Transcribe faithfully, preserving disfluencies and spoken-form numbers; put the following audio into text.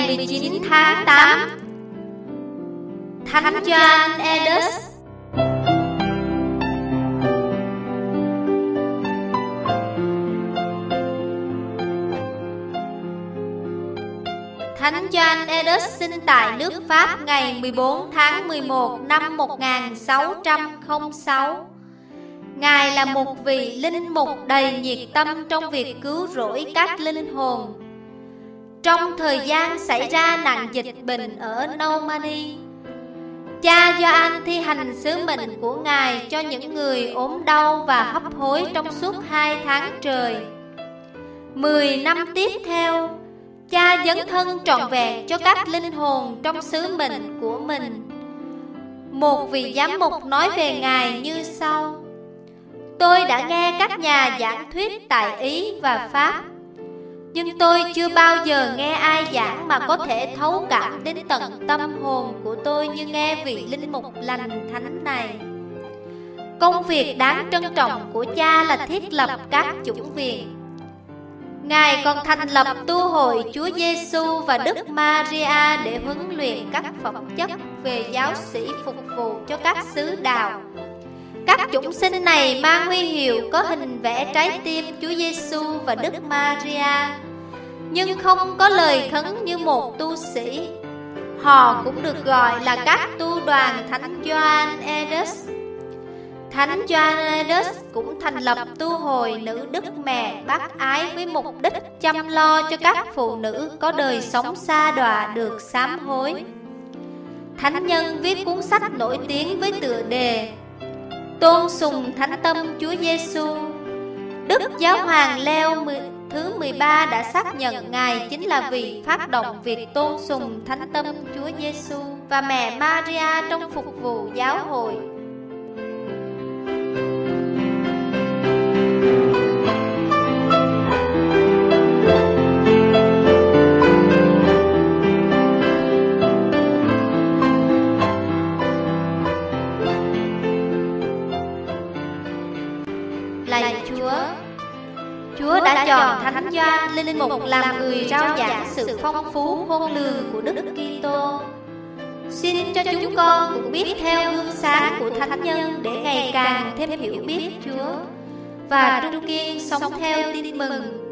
mười chín tháng tám, Thánh Gioan Edus. Thánh Gioan Edus sinh tại nước Pháp ngày mười bốn tháng mười một năm một nghìn sáu trăm lẻ sáu. Ngài là một vị linh mục đầy nhiệt tâm trong việc cứu rỗi các linh hồn. Trong thời gian xảy ra nạn dịch bệnh ở Normandy, cha Gioan thi hành sứ mệnh của Ngài cho những người ốm đau và hấp hối trong suốt hai tháng trời. Mười năm tiếp theo, cha dấn thân trọn vẹn cho các linh hồn trong sứ mệnh của mình. Một vị giám mục nói về Ngài như sau: Tôi đã nghe các nhà giảng thuyết tại Ý và Pháp, nhưng tôi chưa bao giờ nghe ai giảng mà có thể thấu cảm đến tận tâm hồn của tôi như nghe vị linh mục lành thánh này. Công việc đáng trân trọng của cha là thiết lập các chủng viện. Ngài còn thành lập tu hội Chúa Giêsu và Đức Maria để huấn luyện các phẩm chất về giáo sĩ phục vụ cho các sứ đạo. Các chủng sinh này mang huy hiệu có hình vẽ trái tim Chúa Giêsu và Đức Maria, nhưng không có lời khấn như một tu sĩ. Họ cũng được gọi là các tu đoàn Thánh Gioan Edus. Thánh Gioan Edus cũng thành lập tu hội Nữ Đức Mẹ Bác Ái với mục đích chăm lo cho các phụ nữ có đời sống sa đọa được sám hối. Thánh nhân viết cuốn sách nổi tiếng với tựa đề Tôn sùng Thánh Tâm Chúa Giêsu. Đức Giáo hoàng Leo thứ mười ba đã xác nhận Ngài chính là vị phát động việc tôn sùng Thánh Tâm Chúa Giêsu và mẹ Maria trong phục vụ giáo hội. Lạy Chúa, Chúa đã chọn Thánh Gioan linh mục làm người rao giảng sự phong phú khôn lường của Đức Kitô. Xin cho chúng con cũng biết theo gương sáng của thánh nhân để ngày càng thêm hiểu biết Chúa và trung kiên sống theo tin mừng